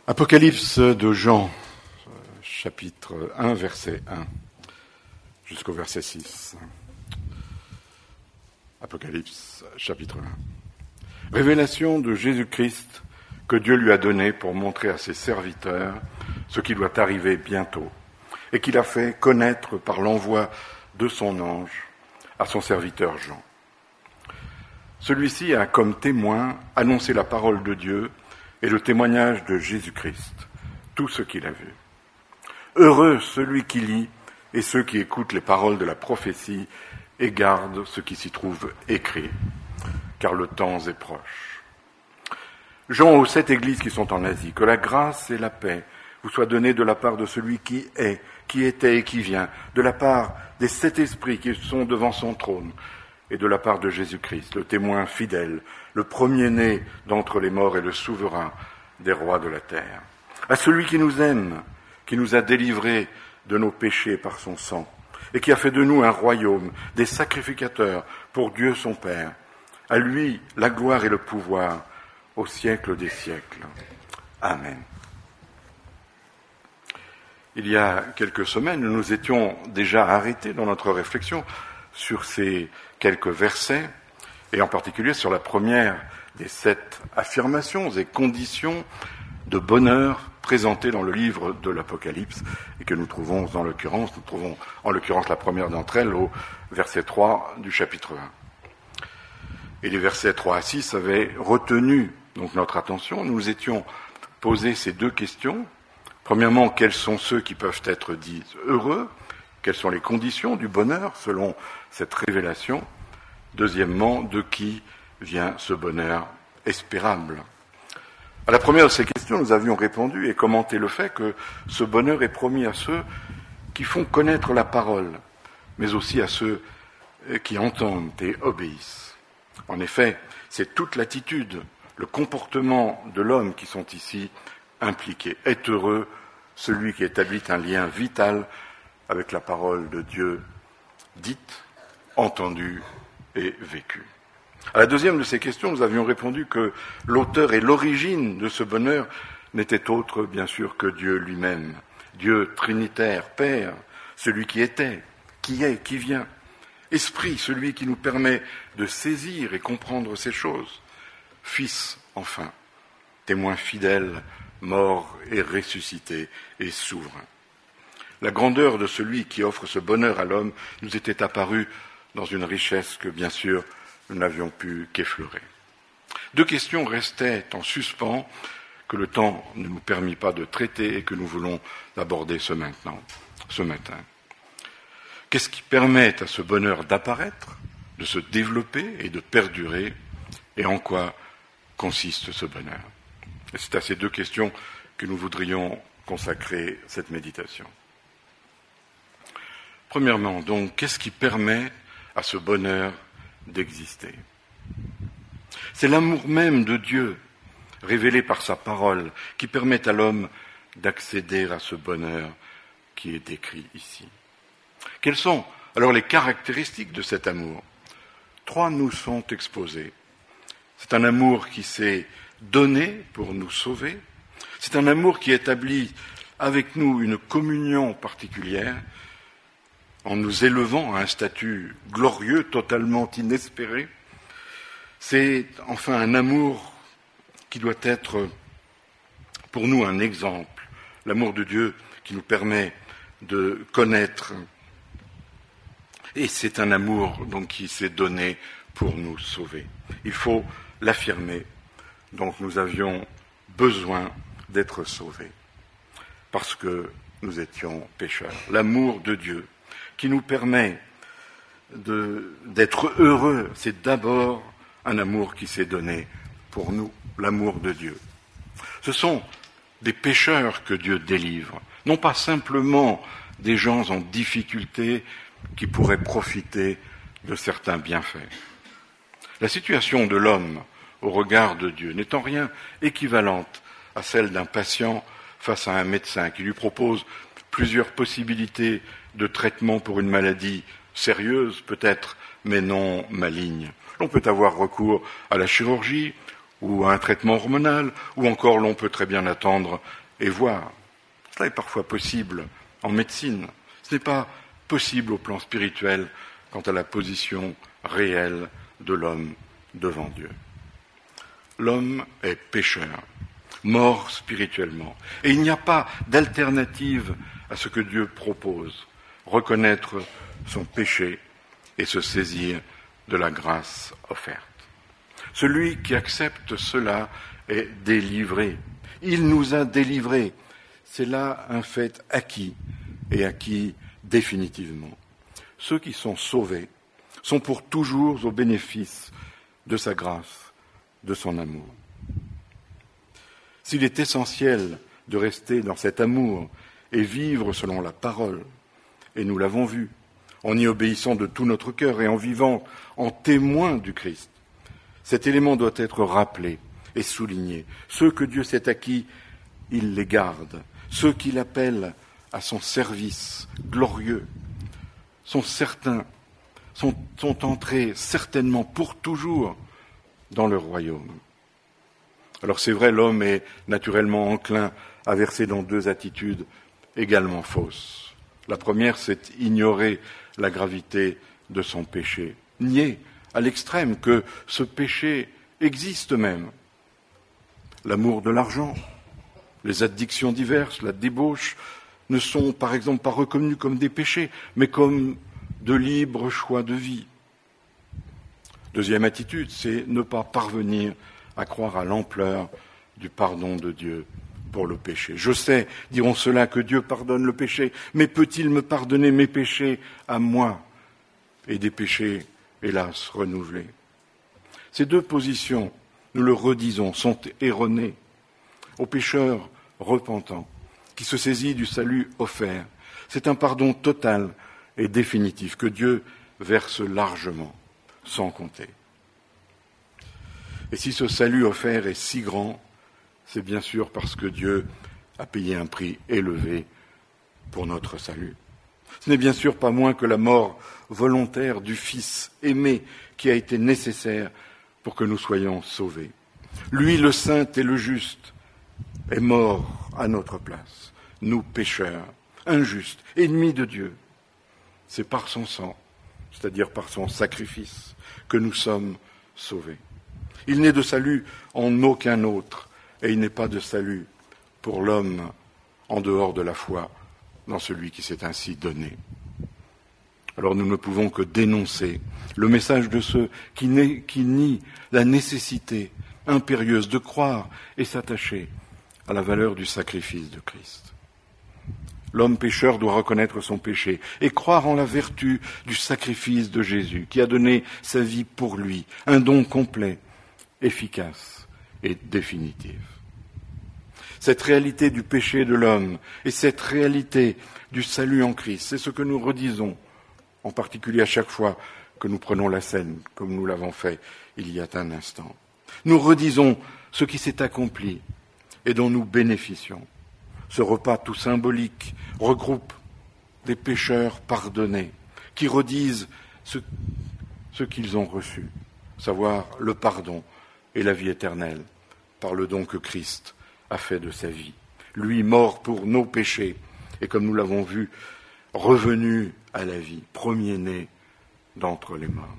Apocalypse de Jean, chapitre 1, verset 1, jusqu'au verset 6. Apocalypse, chapitre 1. Révélation de Jésus-Christ que Dieu lui a donné pour montrer à ses serviteurs ce qui doit arriver bientôt, et qu'il a fait connaître par l'envoi de son ange à son serviteur Jean. Celui-ci a comme témoin annoncé la parole de Dieu et le témoignage de Jésus-Christ, tout ce qu'il a vu. Heureux celui qui lit et ceux qui écoutent les paroles de la prophétie et gardent ce qui s'y trouve écrit, car le temps est proche. Jean aux 7 églises qui sont en Asie, que la grâce et la paix vous soient données de la part de celui qui est, qui était et qui vient, de la part des 7 esprits qui sont devant son trône, et de la part de Jésus-Christ, le témoin fidèle, le premier-né d'entre les morts et le souverain des rois de la terre. À celui qui nous aime, qui nous a délivrés de nos péchés par son sang, et qui a fait de nous un royaume, des sacrificateurs pour Dieu son Père. À lui la gloire et le pouvoir au siècle des siècles. Amen. Il y a quelques semaines, nous nous étions déjà arrêtés dans notre réflexion sur ces quelques versets, et en particulier sur la première des 7 affirmations et conditions de bonheur présentées dans le livre de l'Apocalypse, et que nous trouvons en l'occurrence la première d'entre elles au verset 3 du chapitre 1. Et les versets 3 à 6 avaient retenu donc notre attention. Nous nous étions posé ces 2 questions. Premièrement, quels sont ceux qui peuvent être dits heureux ? Quelles sont les conditions du bonheur selon cette révélation ? Deuxièmement, de qui vient ce bonheur espérable ? À la première de ces questions, nous avions répondu et commenté le fait que ce bonheur est promis à ceux qui font connaître la parole, mais aussi à ceux qui entendent et obéissent. En effet, c'est toute l'attitude, le comportement de l'homme qui sont ici impliqués. Est heureux celui qui établit un lien vital avec la parole de Dieu dite, entendue et vécue. À la deuxième de ces questions, nous avions répondu que l'auteur et l'origine de ce bonheur n'était autre, bien sûr, que Dieu lui-même. Dieu trinitaire, Père, celui qui était, qui est, qui vient. Esprit, celui qui nous permet de saisir et comprendre ces choses. Fils, enfin, témoin fidèle, mort et ressuscité et souverain. La grandeur de celui qui offre ce bonheur à l'homme nous était apparue dans une richesse que, bien sûr, nous n'avions pu qu'effleurer. 2 questions restaient en suspens que le temps ne nous permit pas de traiter et que nous voulons aborder ce matin. Qu'est-ce qui permet à ce bonheur d'apparaître, de se développer et de perdurer, et en quoi consiste ce bonheur ? Et c'est à ces 2 questions que nous voudrions consacrer cette méditation. Premièrement, donc, qu'est-ce qui permet à ce bonheur d'exister ? C'est l'amour même de Dieu, révélé par sa parole, qui permet à l'homme d'accéder à ce bonheur qui est décrit ici. Quelles sont alors les caractéristiques de cet amour ? 3 nous sont exposées. C'est un amour qui s'est donné pour nous sauver. C'est un amour qui établit avec nous une communion particulière, en nous élevant à un statut glorieux, totalement inespéré. C'est enfin un amour qui doit être pour nous un exemple, l'amour de Dieu qui nous permet de connaître. Et c'est un amour donc qui s'est donné pour nous sauver. Il faut l'affirmer. Donc nous avions besoin d'être sauvés parce que nous étions pécheurs. L'amour de Dieu qui nous permet d'être heureux, c'est d'abord un amour qui s'est donné pour nous, l'amour de Dieu. Ce sont des pécheurs que Dieu délivre, non pas simplement des gens en difficulté qui pourraient profiter de certains bienfaits. La situation de l'homme au regard de Dieu n'est en rien équivalente à celle d'un patient face à un médecin qui lui propose plusieurs possibilités de traitement pour une maladie sérieuse peut-être, mais non maligne. On peut avoir recours à la chirurgie ou à un traitement hormonal, ou encore l'on peut très bien attendre et voir. Cela est parfois possible en médecine. Ce n'est pas possible au plan spirituel quant à la position réelle de l'homme devant Dieu. L'homme est pécheur, mort spirituellement, et il n'y a pas d'alternative à ce que Dieu propose, reconnaître son péché et se saisir de la grâce offerte. Celui qui accepte cela est délivré. Il nous a délivrés. C'est là un fait acquis et acquis définitivement. Ceux qui sont sauvés sont pour toujours au bénéfice de sa grâce, de son amour. S'il est essentiel de rester dans cet amour et vivre selon la parole, et nous l'avons vu, en y obéissant de tout notre cœur et en vivant en témoin du Christ, cet élément doit être rappelé et souligné. Ceux que Dieu s'est acquis, il les garde. Ceux qu'il appelle à son service glorieux sont certains, sont entrés certainement pour toujours dans le royaume. Alors c'est vrai, l'homme est naturellement enclin à verser dans deux attitudes également fausses. La première, c'est ignorer la gravité de son péché, nier à l'extrême que ce péché existe même. L'amour de l'argent, les addictions diverses, la débauche, ne sont par exemple pas reconnus comme des péchés, mais comme de libres choix de vie. Deuxième attitude, c'est ne pas parvenir à croire à l'ampleur du pardon de Dieu pour le péché. Je sais, diront ceux-là, que Dieu pardonne le péché, mais peut-il me pardonner mes péchés à moi et des péchés, hélas, renouvelés? Ces deux positions, nous le redisons, sont erronées. Au pécheur repentant, qui se saisit du salut offert, c'est un pardon total et définitif que Dieu verse largement, sans compter. Et si ce salut offert est si grand, c'est bien sûr parce que Dieu a payé un prix élevé pour notre salut. Ce n'est bien sûr pas moins que la mort volontaire du Fils aimé qui a été nécessaire pour que nous soyons sauvés. Lui, le saint et le juste, est mort à notre place, nous pécheurs, injustes, ennemis de Dieu. C'est par son sang, c'est-à-dire par son sacrifice, que nous sommes sauvés. Il n'est de salut en aucun autre, et il n'est pas de salut pour l'homme en dehors de la foi dans celui qui s'est ainsi donné. Alors nous ne pouvons que dénoncer le message de ceux qui nient la nécessité impérieuse de croire et s'attacher à la valeur du sacrifice de Christ. L'homme pécheur doit reconnaître son péché et croire en la vertu du sacrifice de Jésus, qui a donné sa vie pour lui, un don complet, efficace et définitif. Cette réalité du péché de l'homme et cette réalité du salut en Christ, c'est ce que nous redisons, en particulier à chaque fois que nous prenons la scène, comme nous l'avons fait il y a un instant. Nous redisons ce qui s'est accompli et dont nous bénéficions. Ce repas tout symbolique regroupe des pécheurs pardonnés qui redisent ce qu'ils ont reçu, savoir le pardon et la vie éternelle par le don que Christ a fait de sa vie. Lui, mort pour nos péchés, et comme nous l'avons vu, revenu à la vie, premier-né d'entre les morts.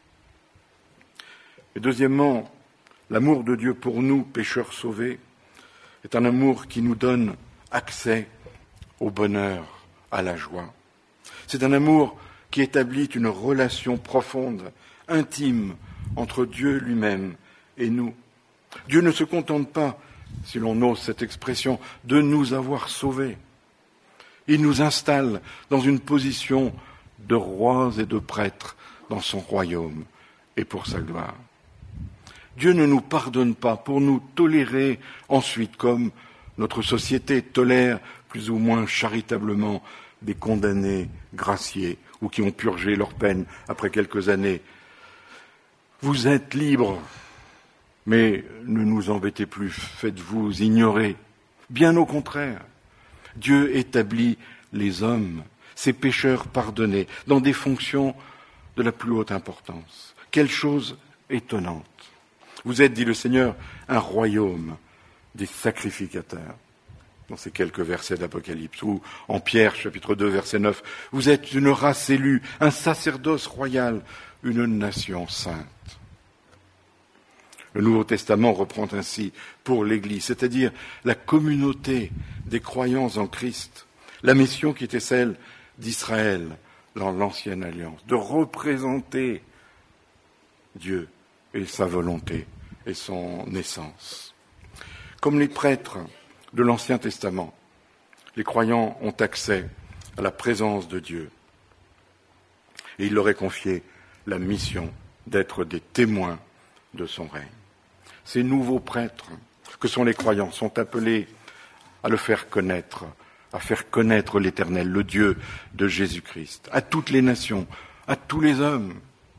Et deuxièmement, l'amour de Dieu pour nous, pécheurs sauvés, est un amour qui nous donne accès au bonheur, à la joie. C'est un amour qui établit une relation profonde, intime, entre Dieu lui-même et nous. Dieu ne se contente pas, si l'on ose cette expression, de nous avoir sauvés. Il nous installe dans une position de rois et de prêtres dans son royaume et pour sa gloire. Dieu ne nous pardonne pas pour nous tolérer ensuite, comme notre société tolère plus ou moins charitablement des condamnés graciés ou qui ont purgé leur peine après quelques années. Vous êtes libres, mais ne nous embêtez plus, faites-vous ignorer. Bien au contraire, Dieu établit les hommes, ces pécheurs pardonnés, dans des fonctions de la plus haute importance. Quelle chose étonnante! Vous êtes, dit le Seigneur, un royaume des sacrificateurs. Dans ces quelques versets d'Apocalypse, ou en Pierre, chapitre 2, verset 9, vous êtes une race élue, un sacerdoce royal, une nation sainte. Le Nouveau Testament reprend ainsi pour l'Église, c'est-à-dire la communauté des croyants en Christ, la mission qui était celle d'Israël dans l'Ancienne Alliance, de représenter Dieu et sa volonté et son essence. Comme les prêtres de l'Ancien Testament, les croyants ont accès à la présence de Dieu. Et il leur est confié la mission d'être des témoins de son règne. Ces nouveaux prêtres, que sont les croyants, sont appelés à le faire connaître, à faire connaître l'Éternel, le Dieu de Jésus-Christ, à toutes les nations, à tous les hommes,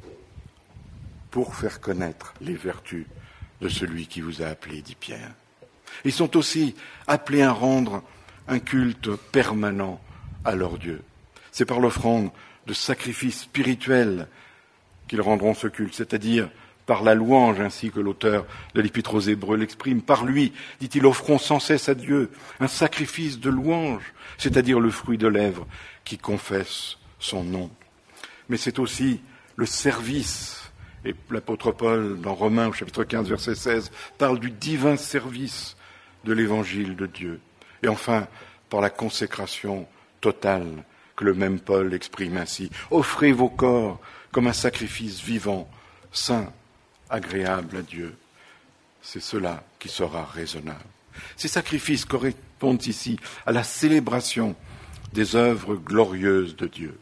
pour faire connaître les vertus de celui qui vous a appelé, dit Pierre. Ils sont aussi appelés à rendre un culte permanent à leur Dieu. C'est par l'offrande de sacrifices spirituels qu'ils rendront ce culte, c'est-à-dire par la louange, ainsi que l'auteur de l'Épître aux Hébreux l'exprime. Par lui, dit-il, offrons sans cesse à Dieu un sacrifice de louange, c'est-à-dire le fruit de lèvres qui confesse son nom. Mais c'est aussi le service, et l'apôtre Paul, dans Romains, au chapitre 15, verset 16, parle du divin service de l'évangile de Dieu. Et enfin, par la consécration totale, que le même Paul exprime ainsi. Offrez vos corps comme un sacrifice vivant, saint, agréable à Dieu. C'est cela qui sera raisonnable. Ces sacrifices correspondent ici à la célébration des œuvres glorieuses de Dieu.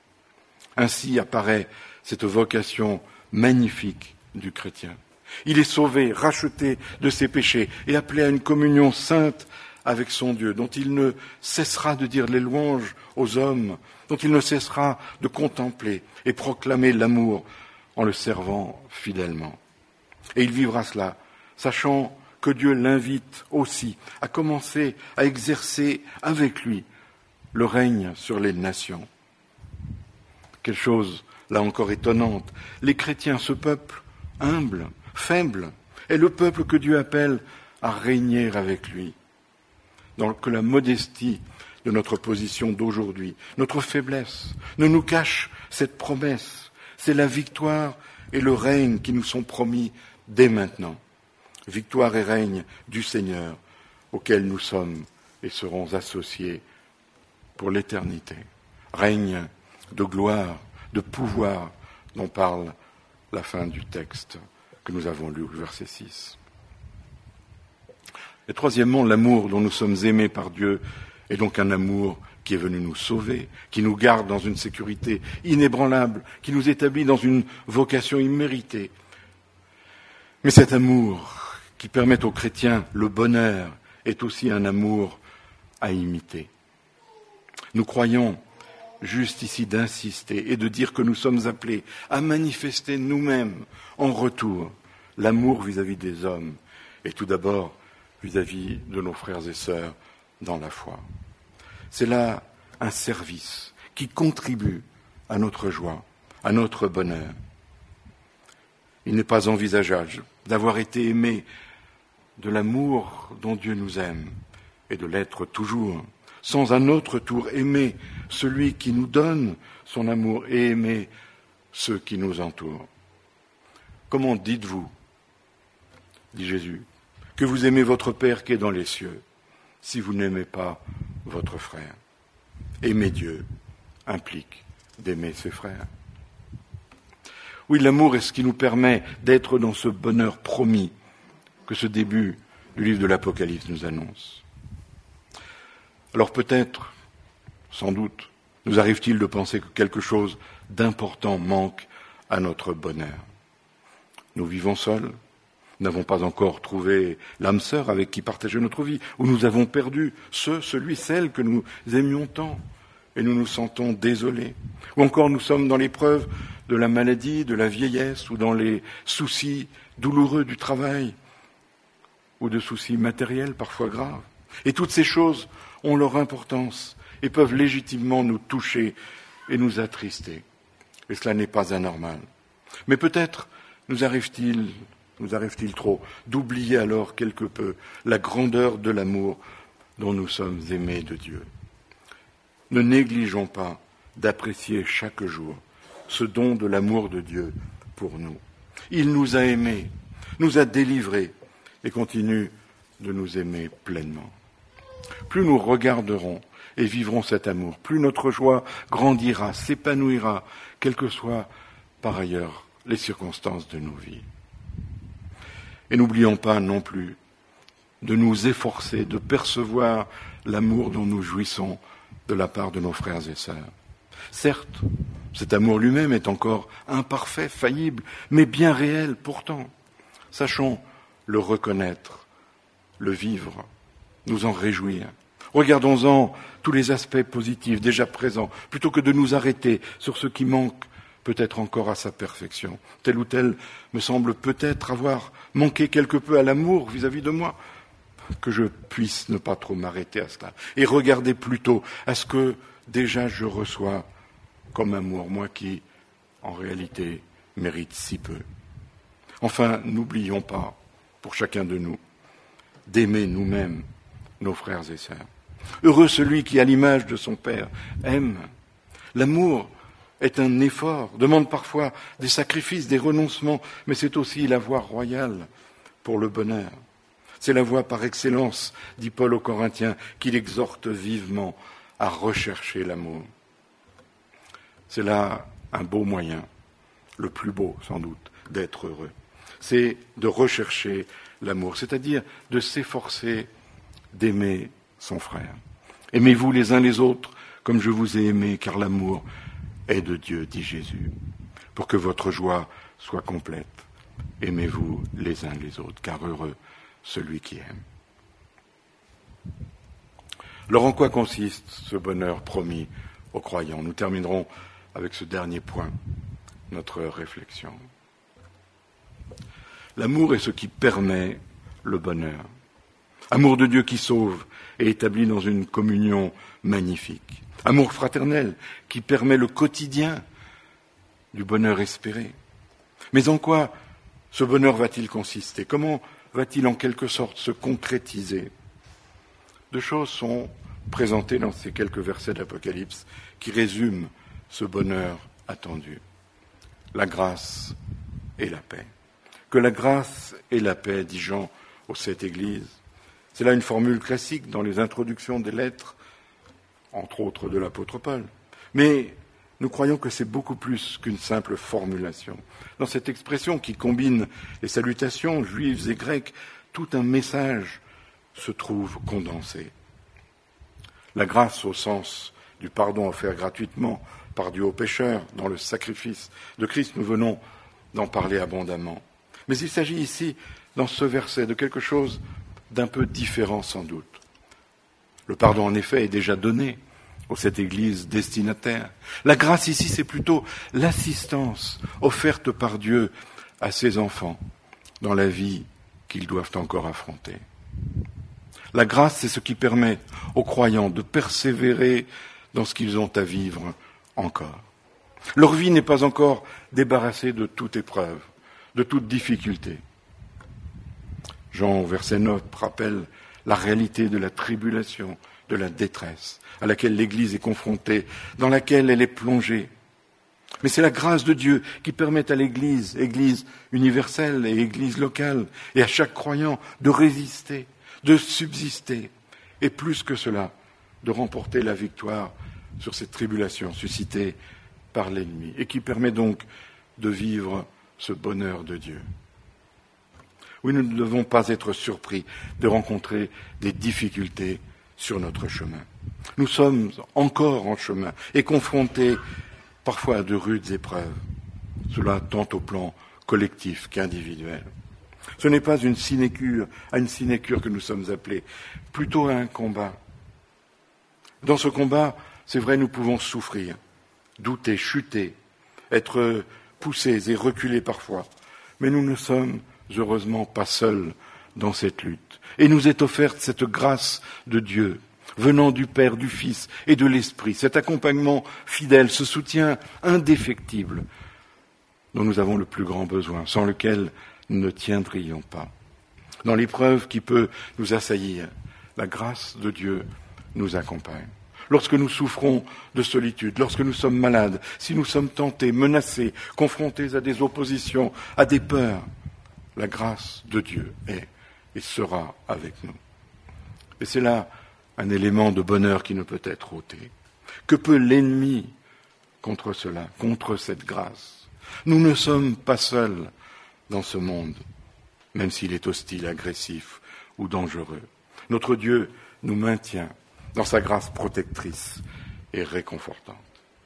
Ainsi apparaît cette vocation magnifique du chrétien. Il est sauvé, racheté de ses péchés et appelé à une communion sainte avec son Dieu, dont il ne cessera de dire les louanges aux hommes, dont il ne cessera de contempler et proclamer l'amour en le servant fidèlement. Et il vivra cela, sachant que Dieu l'invite aussi à commencer à exercer avec lui le règne sur les nations. Quelle chose, là encore, étonnante. Les chrétiens, ce peuple humble, faible, est le peuple que Dieu appelle à régner avec lui. Donc que la modestie de notre position d'aujourd'hui, notre faiblesse, ne nous cache cette promesse. C'est la victoire et le règne qui nous sont promis dès maintenant. Victoire et règne du Seigneur, auquel nous sommes et serons associés pour l'éternité. Règne de gloire, de pouvoir, dont parle la fin du texte que nous avons lu au verset 6. Et troisièmement, l'amour dont nous sommes aimés par Dieu est donc un amour qui est venu nous sauver, qui nous garde dans une sécurité inébranlable, qui nous établit dans une vocation imméritée. Mais cet amour qui permet aux chrétiens le bonheur est aussi un amour à imiter. Nous croyons juste ici d'insister et de dire que nous sommes appelés à manifester nous-mêmes en retour l'amour vis-à-vis des hommes et tout d'abord vis-à-vis de nos frères et sœurs dans la foi. C'est là un service qui contribue à notre joie, à notre bonheur. Il n'est pas envisageable d'avoir été aimé de l'amour dont Dieu nous aime et de l'être toujours, sans à notre tour aimer celui qui nous donne son amour et aimer ceux qui nous entourent. Comment dites-vous, dit Jésus, que vous aimez votre Père qui est dans les cieux, si vous n'aimez pas votre frère? Aimer Dieu implique d'aimer ses frères. Oui, l'amour est ce qui nous permet d'être dans ce bonheur promis que ce début du livre de l'Apocalypse nous annonce. Alors peut-être, sans doute, nous arrive-t-il de penser que quelque chose d'important manque à notre bonheur. Nous vivons seuls, nous n'avons pas encore trouvé l'âme sœur avec qui partager notre vie, ou nous avons perdu celle que nous aimions tant, et nous nous sentons désolés. Ou encore nous sommes dans l'épreuve de la maladie, de la vieillesse, ou dans les soucis douloureux du travail, ou de soucis matériels parfois graves. Et toutes ces choses ont leur importance et peuvent légitimement nous toucher et nous attrister. Et cela n'est pas anormal. Mais peut-être nous arrive-t-il nous arrive-t-il trop d'oublier alors quelque peu la grandeur de l'amour dont nous sommes aimés de Dieu. Ne négligeons pas d'apprécier chaque jour ce don de l'amour de Dieu pour nous. Il nous a aimés, nous a délivrés et continue de nous aimer pleinement. Plus nous regarderons et vivrons cet amour, plus notre joie grandira, s'épanouira, quelles que soient par ailleurs les circonstances de nos vies. Et n'oublions pas non plus de nous efforcer de percevoir l'amour dont nous jouissons de la part de nos frères et sœurs. Certes, cet amour lui-même est encore imparfait, faillible, mais bien réel pourtant. Sachons le reconnaître, le vivre, nous en réjouir. Regardons-en tous les aspects positifs déjà présents, plutôt que de nous arrêter sur ce qui manque peut-être encore à sa perfection. Tel ou tel me semble peut-être avoir manqué quelque peu à l'amour vis-à-vis de moi, que je puisse ne pas trop m'arrêter à cela, et regarder plutôt à ce que déjà je reçois comme amour, moi qui, en réalité, mérite si peu. Enfin, n'oublions pas, pour chacun de nous, d'aimer nous-mêmes nos frères et sœurs. Heureux celui qui, à l'image de son Père, aime. L'amour est un effort, demande parfois des sacrifices, des renoncements, mais c'est aussi la voie royale pour le bonheur. C'est la voie par excellence, dit Paul aux Corinthiens, qu'il exhorte vivement à rechercher l'amour. C'est là un beau moyen, le plus beau sans doute, d'être heureux. C'est de rechercher l'amour, c'est-à-dire de s'efforcer d'aimer son frère. Aimez-vous les uns les autres comme je vous ai aimé, car l'amour est de Dieu, dit Jésus. Pour que votre joie soit complète, aimez-vous les uns les autres, car heureux celui qui aime. Alors en quoi consiste ce bonheur promis aux croyants? Nous terminerons avec ce dernier point, notre réflexion. L'amour est ce qui permet le bonheur. Amour de Dieu qui sauve et établit dans une communion magnifique. Amour fraternel qui permet le quotidien du bonheur espéré. Mais en quoi ce bonheur va-t-il consister? Comment va-t-il en quelque sorte se concrétiser? Deux choses sont présentées dans ces quelques versets d'Apocalypse qui résument ce bonheur attendu. La grâce et la paix. Que la grâce et la paix, dit Jean aux 7 églises, c'est là une formule classique dans les introductions des lettres, entre autres de l'apôtre Paul. Mais nous croyons que c'est beaucoup plus qu'une simple formulation. Dans cette expression qui combine les salutations juives et grecques, tout un message se trouve condensé. La grâce au sens du pardon offert gratuitement par Dieu aux pécheurs dans le sacrifice de Christ, nous venons d'en parler abondamment. Mais il s'agit ici, dans ce verset, de quelque chose d'un peu différent sans doute. Le pardon, en effet, est déjà donné aux cette Église destinataire. La grâce ici, c'est plutôt l'assistance offerte par Dieu à ses enfants dans la vie qu'ils doivent encore affronter. La grâce, c'est ce qui permet aux croyants de persévérer dans ce qu'ils ont à vivre encore. Leur vie n'est pas encore débarrassée de toute épreuve, de toute difficulté. Jean, au verset 9, rappelle la réalité de la tribulation, de la détresse à laquelle l'Église est confrontée, dans laquelle elle est plongée. Mais c'est la grâce de Dieu qui permet à l'Église, Église universelle et Église locale, et à chaque croyant de résister, de subsister, et plus que cela, de remporter la victoire sur cette tribulation suscitée par l'ennemi, et qui permet donc de vivre ce bonheur de Dieu. Oui, nous ne devons pas être surpris de rencontrer des difficultés sur notre chemin. Nous sommes encore en chemin et confrontés parfois à de rudes épreuves, cela tant au plan collectif qu'individuel. Ce n'est pas à une sinécure que nous sommes appelés, plutôt à un combat. Dans ce combat, c'est vrai, nous pouvons souffrir, douter, chuter, être poussés et reculés parfois, mais nous ne sommes heureusement pas seuls dans cette lutte. Et nous est offerte cette grâce de Dieu, venant du Père, du Fils et de l'Esprit, cet accompagnement fidèle, ce soutien indéfectible dont nous avons le plus grand besoin, sans lequel nous ne tiendrions pas. Dans l'épreuve qui peut nous assaillir, la grâce de Dieu nous accompagne. Lorsque nous souffrons de solitude, lorsque nous sommes malades, si nous sommes tentés, menacés, confrontés à des oppositions, à des peurs, la grâce de Dieu est et sera avec nous. Et c'est là un élément de bonheur qui ne peut être ôté. Que peut l'ennemi contre cela, contre cette grâce? Nous ne sommes pas seuls dans ce monde, même s'il est hostile, agressif ou dangereux. Notre Dieu nous maintient dans sa grâce protectrice et réconfortante.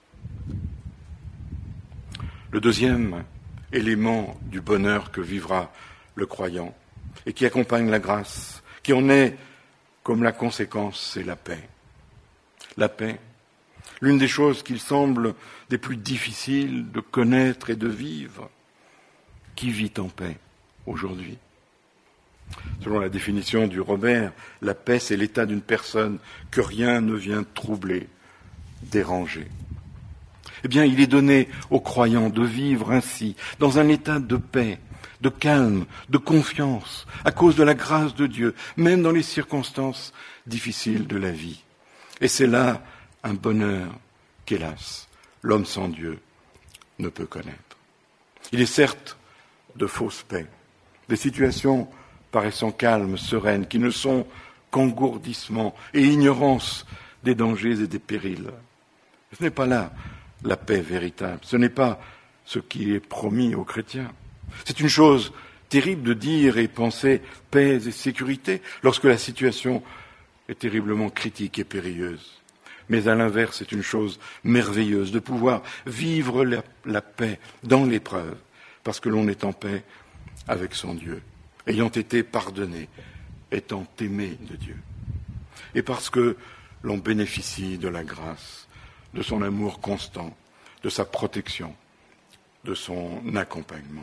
Le deuxième élément du bonheur que vivra le croyant et qui accompagne la grâce, qui en est comme la conséquence, c'est la paix. La paix, l'une des choses qu'il semble des plus difficiles de connaître et de vivre. Qui vit en paix aujourd'hui? Selon la définition du Robert, la paix, c'est l'état d'une personne que rien ne vient troubler, déranger. Eh bien, il est donné aux croyants de vivre ainsi, dans un état de paix, de calme, de confiance, à cause de la grâce de Dieu, même dans les circonstances difficiles de la vie. Et c'est là un bonheur qu'hélas, l'homme sans Dieu ne peut connaître. Il est certes de fausses paix, des situations paraissant calmes, sereines, qui ne sont qu'engourdissement et ignorance des dangers et des périls. Ce n'est pas là la paix véritable, ce n'est pas ce qui est promis aux chrétiens. C'est une chose terrible de dire et penser paix et sécurité lorsque la situation est terriblement critique et périlleuse. Mais à l'inverse, c'est une chose merveilleuse de pouvoir vivre la paix dans l'épreuve, parce que l'on est en paix avec son Dieu, ayant été pardonné, étant aimé de Dieu. Et parce que l'on bénéficie de la grâce, de son amour constant, de sa protection, de son accompagnement.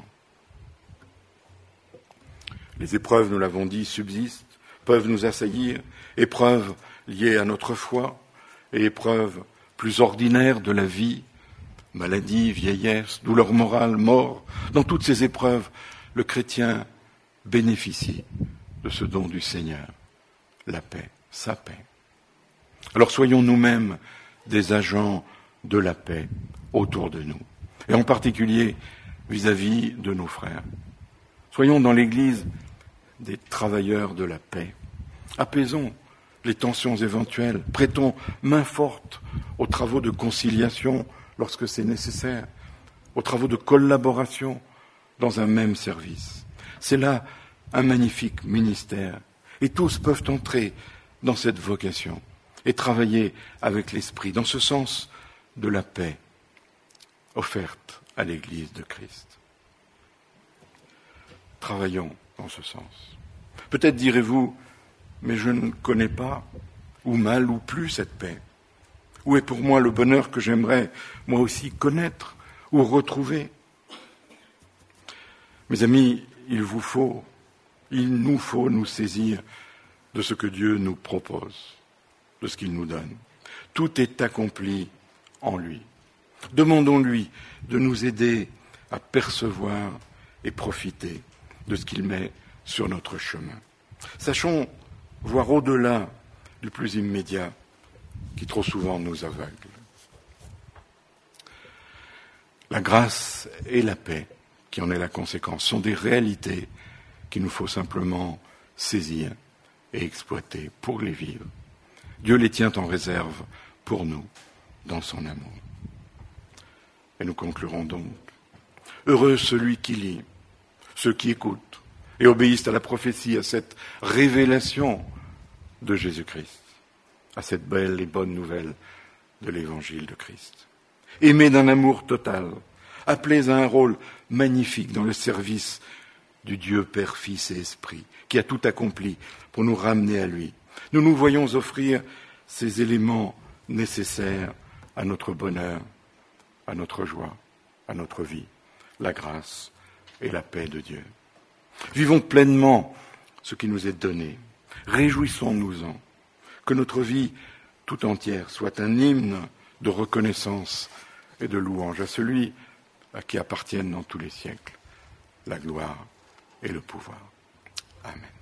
Les épreuves, nous l'avons dit, subsistent, peuvent nous assaillir, épreuves liées à notre foi et épreuves plus ordinaires de la vie, maladie, vieillesse, douleur morale, mort. Dans toutes ces épreuves, le chrétien bénéficie de ce don du Seigneur, la paix, sa paix. Alors soyons nous-mêmes des agents de la paix autour de nous, et en particulier vis-à-vis de nos frères. Soyons dans l'Église des travailleurs de la paix. Apaisons les tensions éventuelles, prêtons main forte aux travaux de conciliation lorsque c'est nécessaire, aux travaux de collaboration dans un même service. C'est là un magnifique ministère, et tous peuvent entrer dans cette vocation et travailler avec l'Esprit, dans ce sens de la paix offerte à l'Église de Christ. Travaillons dans ce sens. Peut-être direz-vous, mais je ne connais pas, ou mal ou plus cette paix. Où est pour moi le bonheur que j'aimerais moi aussi connaître ou retrouver? Mes amis, il nous faut nous saisir de ce que Dieu nous propose, de ce qu'il nous donne. Tout est accompli en lui. Demandons-lui de nous aider à percevoir et profiter de ce qu'il met sur notre chemin. Sachons voir au-delà du plus immédiat qui trop souvent nous aveugle. La grâce et la paix, qui en est la conséquence, sont des réalités qu'il nous faut simplement saisir et exploiter pour les vivre. Dieu les tient en réserve pour nous, dans son amour. Et nous conclurons donc. Heureux celui qui lit, ceux qui écoutent et obéissent à la prophétie, à cette révélation de Jésus-Christ, à cette belle et bonne nouvelle de l'évangile de Christ. Aimés d'un amour total, appelés à un rôle magnifique dans le service du Dieu Père, Fils et Esprit, qui a tout accompli pour nous ramener à lui. Nous nous voyons offrir ces éléments nécessaires à notre bonheur, à notre joie, à notre vie, la grâce et la paix de Dieu. Vivons pleinement ce qui nous est donné. Réjouissons-nous-en. Que notre vie tout entière soit un hymne de reconnaissance et de louange à celui à qui appartiennent dans tous les siècles la gloire et le pouvoir. Amen.